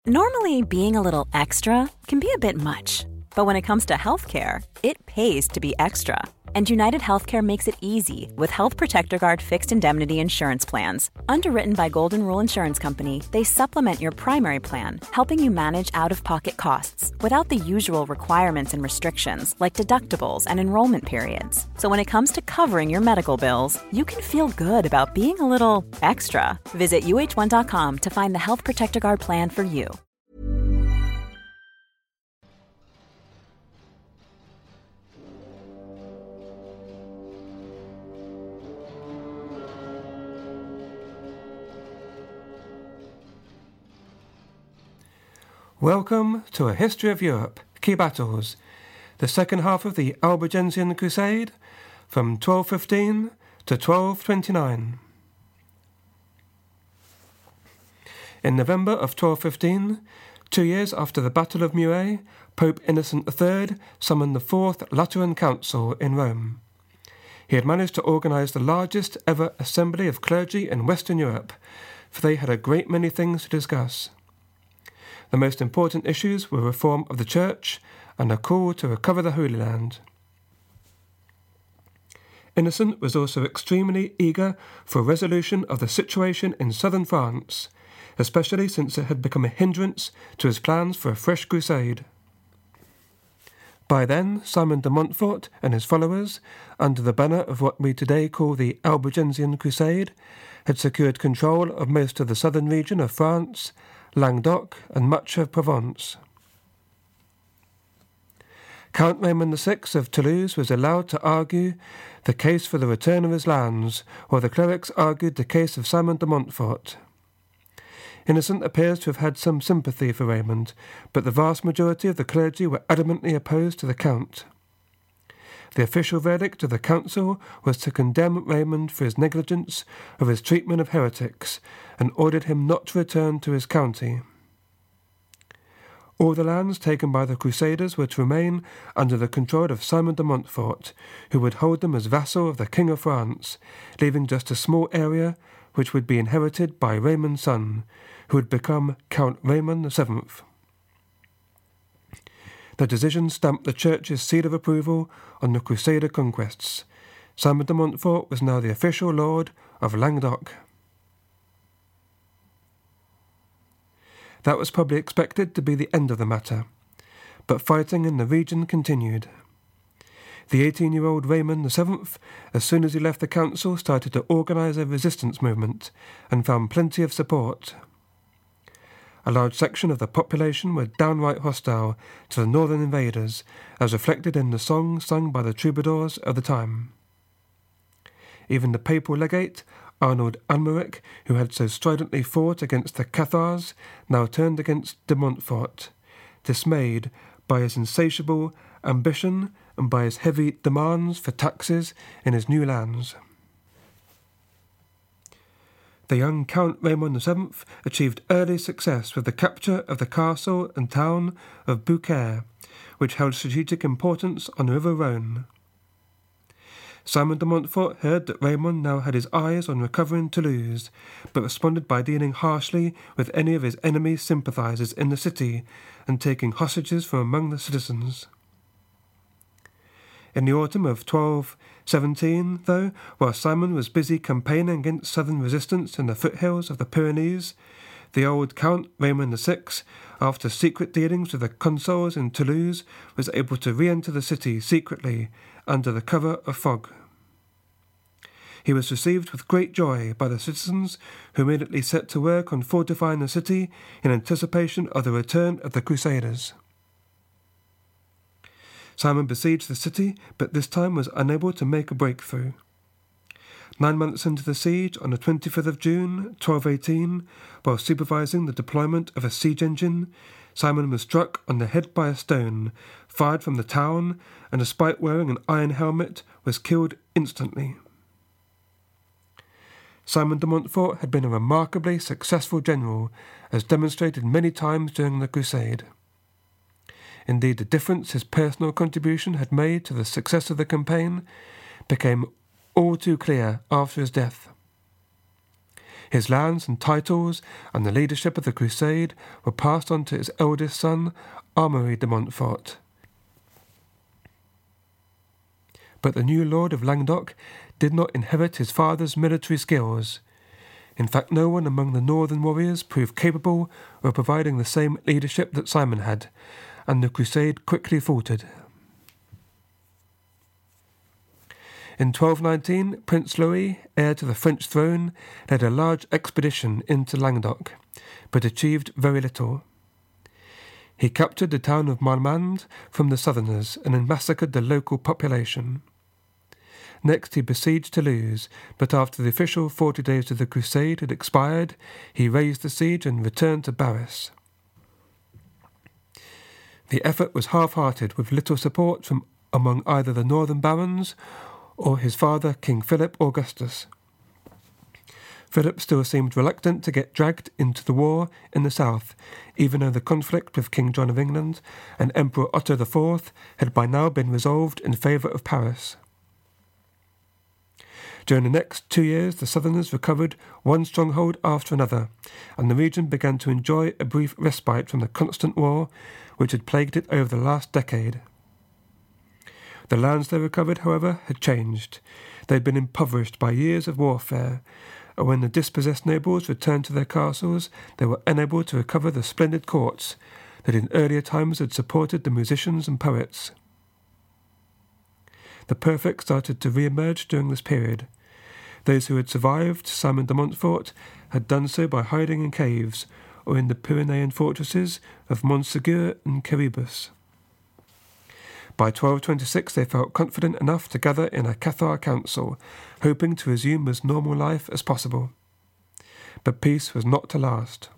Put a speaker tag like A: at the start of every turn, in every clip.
A: Normally, being a little extra can be a bit much, but when it comes to healthcare, it pays to be extra. And United Healthcare makes it easy with Health Protector Guard fixed indemnity insurance plans. Underwritten by Golden Rule Insurance Company, they supplement your primary plan, helping you manage out-of-pocket costs without the usual requirements and restrictions like deductibles and enrollment periods. So when it comes to covering your medical bills, you can feel good about being a little extra. Visit uh1.com to find the Health Protector Guard plan for you.
B: Welcome to A History of Europe, Key Battles, the second half of the Albigensian Crusade, from 1215 to 1229. In November of 1215, 2 years after the Battle of Muret, Pope Innocent III summoned the Fourth Lateran Council in Rome. He had managed to organise the largest ever assembly of clergy in Western Europe, for they had a great many things to discuss. The most important issues were reform of the Church and a call to recover the Holy Land. Innocent was also extremely eager for a resolution of the situation in southern France, especially since it had become a hindrance to his plans for a fresh crusade. By then, Simon de Montfort and his followers, under the banner of what we today call the Albigensian Crusade, had secured control of most of the southern region of France, Languedoc, and much of Provence. Count Raymond VI of Toulouse was allowed to argue the case for the return of his lands, while the clerics argued the case of Simon de Montfort. Innocent appears to have had some sympathy for Raymond, but the vast majority of the clergy were adamantly opposed to the Count. The official verdict of the council was to condemn Raymond for his negligence of his treatment of heretics, and ordered him not to return to his county. All the lands taken by the Crusaders were to remain under the control of Simon de Montfort, who would hold them as vassal of the King of France, leaving just a small area which would be inherited by Raymond's son, who would become Count Raymond VII. The decision stamped the Church's seal of approval on the Crusader conquests. Simon de Montfort was now the official lord of Languedoc. That was probably expected to be the end of the matter, but fighting in the region continued. The 18-year-old Raymond VII, as soon as he left the council, started to organise a resistance movement and found plenty of support. A large section of the population were downright hostile to the northern invaders, as reflected in the songs sung by the troubadours of the time. Even the papal legate, Arnold Almeric, who had so stridently fought against the Cathars, now turned against de Montfort, dismayed by his insatiable ambition and by his heavy demands for taxes in his new lands. The young Count Raymond VII achieved early success with the capture of the castle and town of Beaucaire, which held strategic importance on the River Rhône. Simon de Montfort heard that Raymond now had his eyes on recovering Toulouse, but responded by dealing harshly with any of his enemy's sympathisers in the city and taking hostages from among the citizens. In the autumn of 1217, though, while Simon was busy campaigning against southern resistance in the foothills of the Pyrenees, the old Count Raymond VI, after secret dealings with the consuls in Toulouse, was able to re-enter the city secretly under the cover of fog. He was received with great joy by the citizens, who immediately set to work on fortifying the city in anticipation of the return of the Crusaders. Simon besieged the city, but this time was unable to make a breakthrough. 9 months into the siege, on the 25th of June, 1218, while supervising the deployment of a siege engine, Simon was struck on the head by a stone, fired from the town, and despite wearing an iron helmet, was killed instantly. Simon de Montfort had been a remarkably successful general, as demonstrated many times during the Crusade. Indeed, the difference his personal contribution had made to the success of the campaign became all too clear after his death. His lands and titles and the leadership of the crusade were passed on to his eldest son, Amaury de Montfort. But the new Lord of Languedoc did not inherit his father's military skills. In fact, no one among the northern warriors proved capable of providing the same leadership that Simon had, and the crusade quickly faltered. In 1219, Prince Louis, heir to the French throne, led a large expedition into Languedoc, but achieved very little. He captured the town of Marmande from the southerners and then massacred the local population. Next he besieged Toulouse, but after the official 40 days of the crusade had expired, he raised the siege and returned to Paris. The effort was half-hearted, with little support from among either the northern barons or his father, King Philip Augustus. Philip still seemed reluctant to get dragged into the war in the south, even though the conflict with King John of England and Emperor Otto IV had by now been resolved in favour of Paris. During the next 2 years, the Southerners recovered one stronghold after another, and the region began to enjoy a brief respite from the constant war which had plagued it over the last decade. The lands they recovered, however, had changed. They had been impoverished by years of warfare, and when the dispossessed nobles returned to their castles, they were unable to recover the splendid courts that in earlier times had supported the musicians and poets. The perfect started to re-emerge during this period. Those who had survived Simon de Montfort had done so by hiding in caves or in the Pyrenean fortresses of Montségur and Quiribus. By 1226 they felt confident enough to gather in a Cathar council, hoping to resume as normal life as possible. But peace was not to last.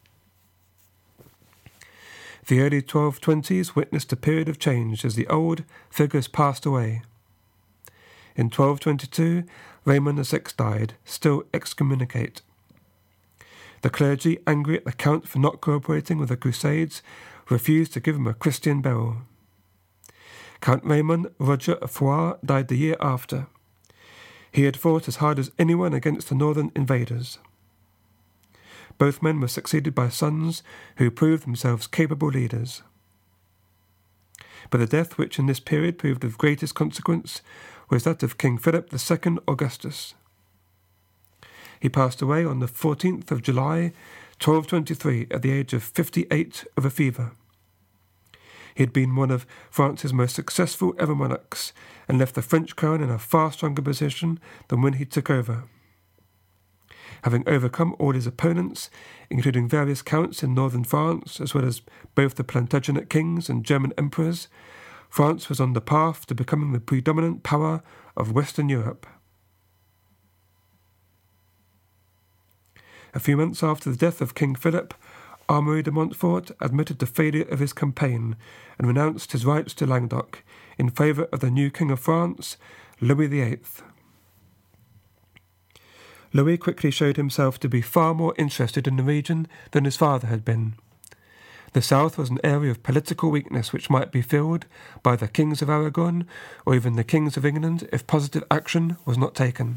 B: The early 1220s witnessed a period of change as the old figures passed away. In 1222, Raymond VI died, still excommunicate. The clergy, angry at the Count for not cooperating with the Crusades, refused to give him a Christian burial. Count Raymond Roger of Foix died the year after. He had fought as hard as anyone against the northern invaders. Both men were succeeded by sons who proved themselves capable leaders. But the death which in this period proved of greatest consequence was that of King Philip II Augustus. He passed away on the 14th of July, 1223, at the age of 58 of a fever. He had been one of France's most successful ever monarchs and left the French crown in a far stronger position than when he took over. Having overcome all his opponents, including various counts in northern France, as well as both the Plantagenet kings and German emperors, France was on the path to becoming the predominant power of Western Europe. A few months after the death of King Philip, Amaury de Montfort admitted the failure of his campaign and renounced his rights to Languedoc in favour of the new King of France, Louis VIII. Louis quickly showed himself to be far more interested in the region than his father had been. The south was an area of political weakness which might be filled by the kings of Aragon or even the kings of England if positive action was not taken.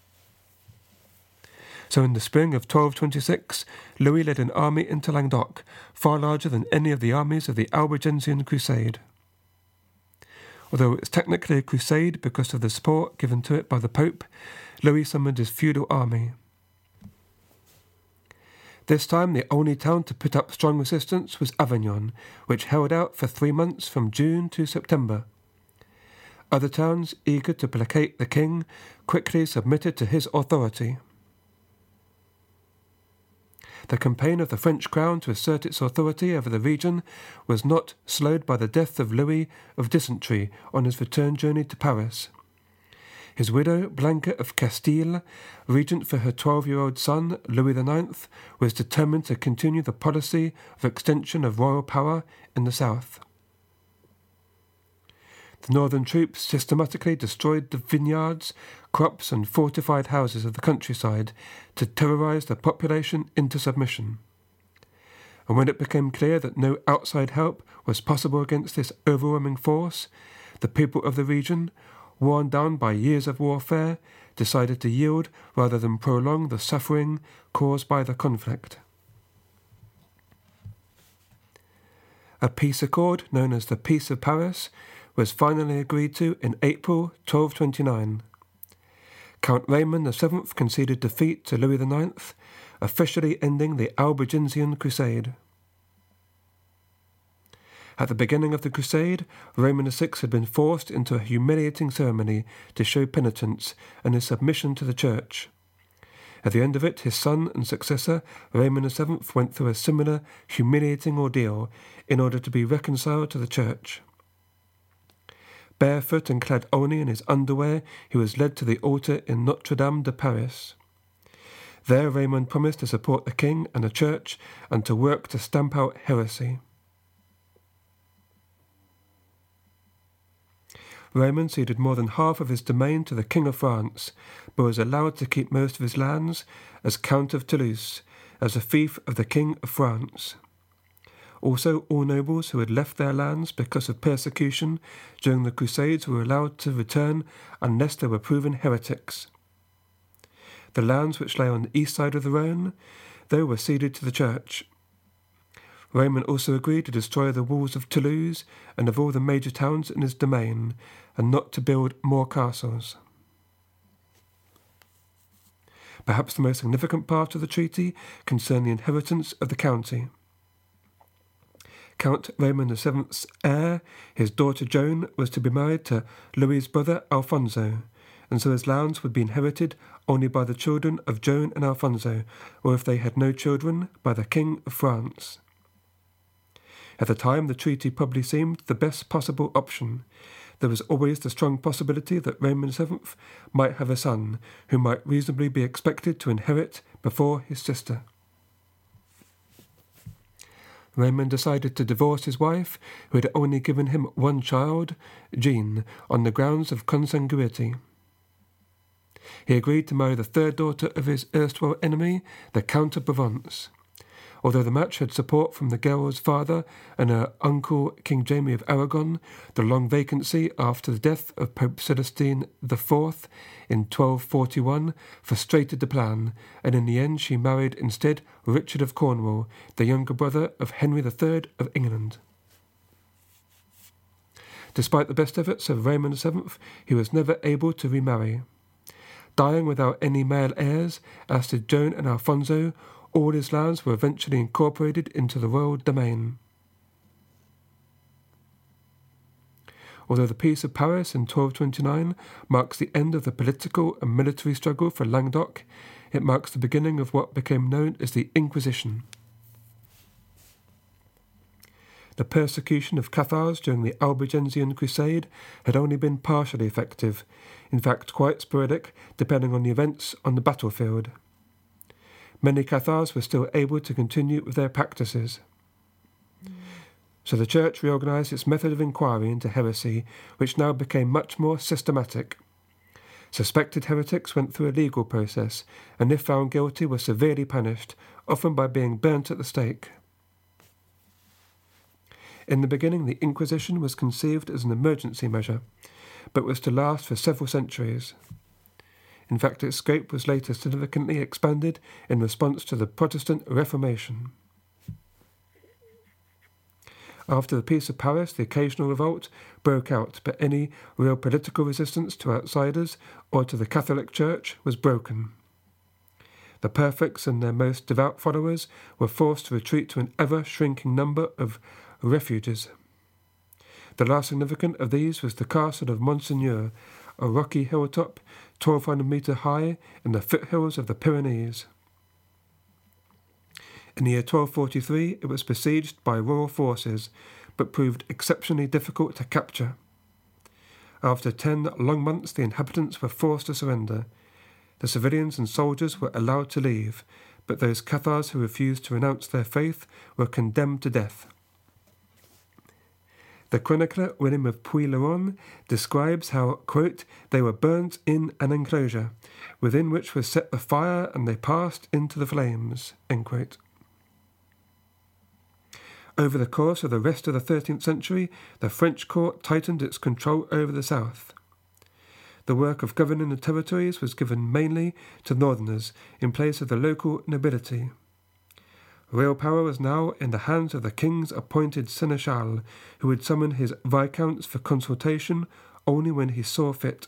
B: So in the spring of 1226, Louis led an army into Languedoc, far larger than any of the armies of the Albigensian Crusade. Although it was technically a crusade because of the support given to it by the Pope, Louis summoned his feudal army. This time the only town to put up strong resistance was Avignon, which held out for 3 months from June to September. Other towns, eager to placate the king, quickly submitted to his authority. The campaign of the French crown to assert its authority over the region was not slowed by the death of Louis of dysentery on his return journey to Paris. His widow, Blanca of Castile, regent for her 12-year-old son, Louis IX, was determined to continue the policy of extension of royal power in the south. The northern troops systematically destroyed the vineyards, crops and fortified houses of the countryside to terrorize the population into submission. And when it became clear that no outside help was possible against this overwhelming force, the people of the region, worn down by years of warfare, decided to yield rather than prolong the suffering caused by the conflict. A peace accord, known as the Peace of Paris, was finally agreed to in April 1229. Count Raymond VII conceded defeat to Louis IX, officially ending the Albigensian Crusade. At the beginning of the crusade, Raymond VI had been forced into a humiliating ceremony to show penitence and his submission to the Church. At the end of it, his son and successor, Raymond VII, went through a similar humiliating ordeal in order to be reconciled to the Church. Barefoot and clad only in his underwear, he was led to the altar in Notre-Dame de Paris. There Raymond promised to support the king and the Church and to work to stamp out heresy. Raymond ceded more than half of his domain to the King of France, but was allowed to keep most of his lands as Count of Toulouse, as a fief of the King of France. Also, all nobles who had left their lands because of persecution during the Crusades were allowed to return unless they were proven heretics. The lands which lay on the east side of the Rhone, though, were ceded to the Church. Raymond also agreed to destroy the walls of Toulouse and of all the major towns in his domain, and not to build more castles. Perhaps the most significant part of the treaty concerned the inheritance of the county. Count Raymond VII's heir, his daughter Joan, was to be married to Louis's brother Alfonso, and so his lands would be inherited only by the children of Joan and Alfonso, or if they had no children, by the King of France. At the time, the treaty probably seemed the best possible option. There was always the strong possibility that Raymond VII might have a son, who might reasonably be expected to inherit before his sister. Raymond decided to divorce his wife, who had only given him one child, Jean, on the grounds of consanguinity. He agreed to marry the third daughter of his erstwhile enemy, the Count of Provence. Although the match had support from the girl's father and her uncle King Jaime of Aragon, the long vacancy after the death of Pope Celestine IV in 1241 frustrated the plan, and in the end she married instead Richard of Cornwall, the younger brother of Henry III of England. Despite the best efforts of Raymond VII, he was never able to remarry. Dying without any male heirs, as did Joan and Alfonso, all his lands were eventually incorporated into the royal domain. Although the Peace of Paris in 1229 marks the end of the political and military struggle for Languedoc, it marks the beginning of what became known as the Inquisition. The persecution of Cathars during the Albigensian Crusade had only been partially effective, in fact quite sporadic, depending on the events on the battlefield. Many Cathars were still able to continue with their practices. So the Church reorganised its method of inquiry into heresy, which now became much more systematic. Suspected heretics went through a legal process, and if found guilty were severely punished, often by being burnt at the stake. In the beginning, the Inquisition was conceived as an emergency measure, but was to last for several centuries. In fact, its scope was later significantly expanded in response to the Protestant Reformation. After the Peace of Paris, the occasional revolt broke out, but any real political resistance to outsiders or to the Catholic Church was broken. The perfects and their most devout followers were forced to retreat to an ever-shrinking number of refuges. The last significant of these was the castle of Monseigneur, a rocky hilltop 1,200 metres high in the foothills of the Pyrenees. In the year 1243 it was besieged by royal forces, but proved exceptionally difficult to capture. After 10 long months the inhabitants were forced to surrender. The civilians and soldiers were allowed to leave, but those Cathars who refused to renounce their faith were condemned to death. The chronicler William of Puylaurens describes how, quote, they were burnt in an enclosure, within which was set the fire, and they passed into the flames, end quote. Over the course of the rest of the 13th century, the French court tightened its control over the south. the work of governing the territories was given mainly to northerners in place of the local nobility. Real power was now in the hands of the king's appointed seneschal, who would summon his viscounts for consultation only when he saw fit.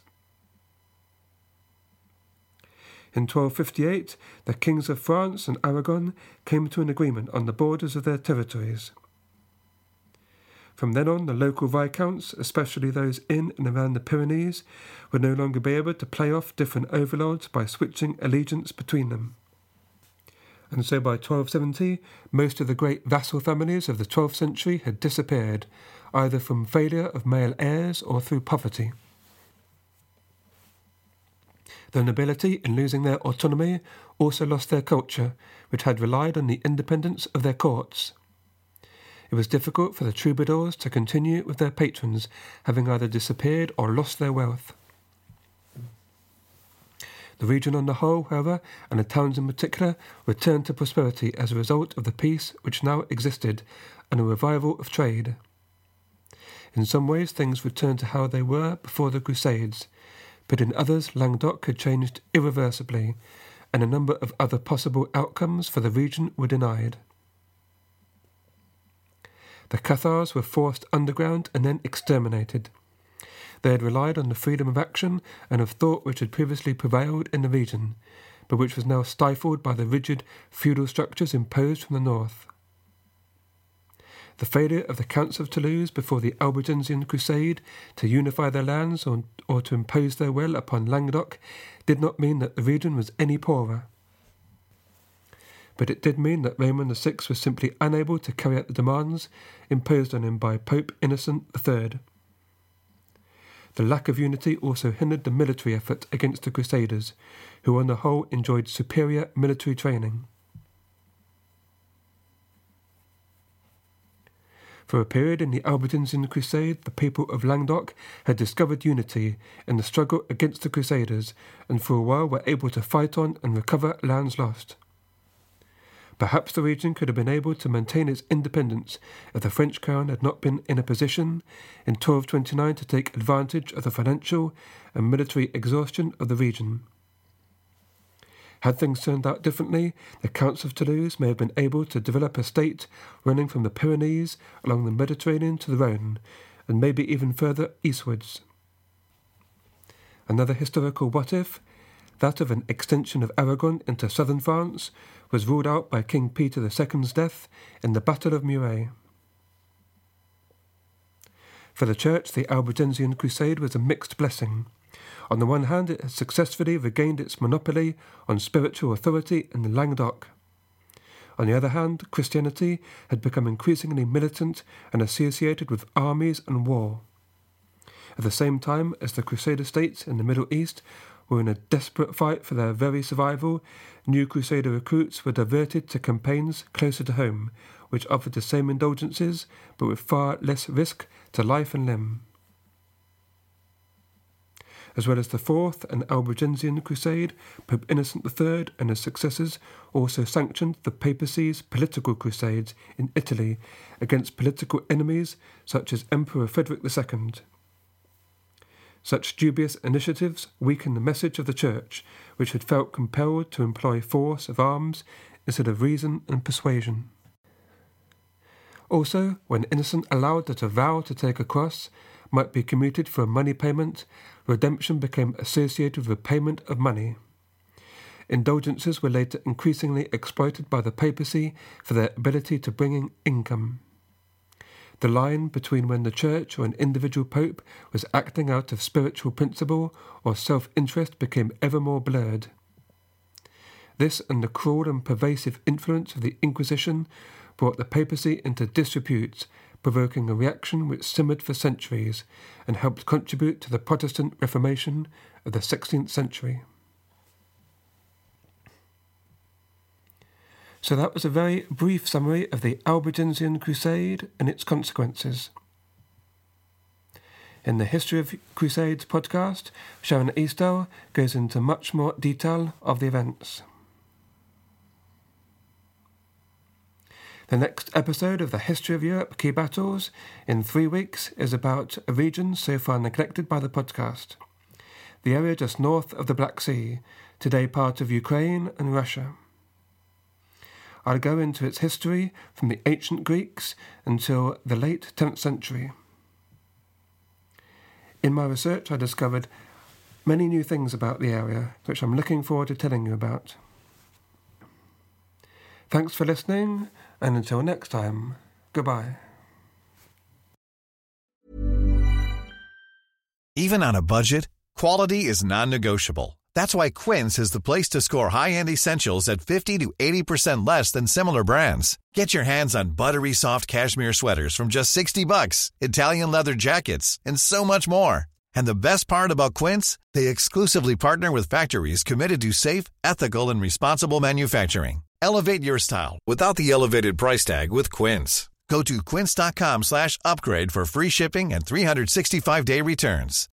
B: In 1258, the kings of France and Aragon came to an agreement on the borders of their territories. From then on, the local viscounts, especially those in and around the Pyrenees, would no longer be able to play off different overlords by switching allegiance between them. And so by 1270, most of the great vassal families of the 12th century had disappeared, either from failure of male heirs or through poverty. The nobility, in losing their autonomy, also lost their culture, which had relied on the independence of their courts. It was difficult for the troubadours to continue with their patrons, having either disappeared or lost their wealth. The region on the whole, however, and the towns in particular, returned to prosperity as a result of the peace which now existed and a revival of trade. In some ways things returned to how they were before the Crusades, but in others Languedoc had changed irreversibly, and a number of other possible outcomes for the region were denied. The Cathars were forced underground and then exterminated. They had relied on the freedom of action and of thought which had previously prevailed in the region, but which was now stifled by the rigid feudal structures imposed from the north. The failure of the Counts of Toulouse before the Albigensian Crusade to unify their lands or to impose their will upon Languedoc did not mean that the region was any poorer. But it did mean that Raymond VI was simply unable to carry out the demands imposed on him by Pope Innocent III. The lack of unity also hindered the military effort against the Crusaders, who on the whole enjoyed superior military training. For a period in the Albigensian Crusade, the people of Languedoc had discovered unity in the struggle against the Crusaders, and for a while were able to fight on and recover lands lost. Perhaps the region could have been able to maintain its independence if the French crown had not been in a position, in 1229, to take advantage of the financial and military exhaustion of the region. Had things turned out differently, the Counts of Toulouse may have been able to develop a state running from the Pyrenees along the Mediterranean to the Rhone, and maybe even further eastwards. Another historical what-if, that of an extension of Aragon into southern France, was ruled out by King Peter II's death in the Battle of Muret. For the Church, the Albigensian Crusade was a mixed blessing. On the one hand, it had successfully regained its monopoly on spiritual authority in the Languedoc. On the other hand, Christianity had become increasingly militant and associated with armies and war. At the same time as the Crusader states in the Middle East were in a desperate fight for their very survival, new Crusader recruits were diverted to campaigns closer to home, which offered the same indulgences, but with far less risk to life and limb. As well as the Fourth and Albigensian Crusade, Pope Innocent III and his successors also sanctioned the papacy's political crusades in Italy against political enemies such as Emperor Frederick II. Such dubious initiatives weakened the message of the Church, which had felt compelled to employ force of arms instead of reason and persuasion. Also, when Innocent allowed that a vow to take a cross might be commuted for a money payment, redemption became associated with payment of money. Indulgences were later increasingly exploited by the papacy for their ability to bring in income. The line between when the Church or an individual pope was acting out of spiritual principle or self-interest became ever more blurred. This and the cruel and pervasive influence of the Inquisition brought the papacy into disrepute, provoking a reaction which simmered for centuries and helped contribute to the Protestant Reformation of the 16th century. So that was a very brief summary of the Albigensian Crusade and its consequences. In the History of Crusades podcast, Sharon Eastow goes into much more detail of the events. The next episode of the History of Europe Key Battles in 3 weeks is about a region so far neglected by the podcast. the area just north of the Black Sea, today part of Ukraine and Russia. I'll go into its history from the ancient Greeks until the late 10th century. In my research, I discovered many new things about the area, which I'm looking forward to telling you about. Thanks for listening, and until next time, goodbye.
C: Even on a budget, quality is non-negotiable. That's why Quince is the place to score high-end essentials at 50 to 80% less than similar brands. Get your hands on buttery soft cashmere sweaters from just $60, Italian leather jackets, and so much more. And the best part about Quince, they exclusively partner with factories committed to safe, ethical, and responsible manufacturing. Elevate your style without the elevated price tag with Quince. Go to quince.com/upgrade for free shipping and 365-day returns.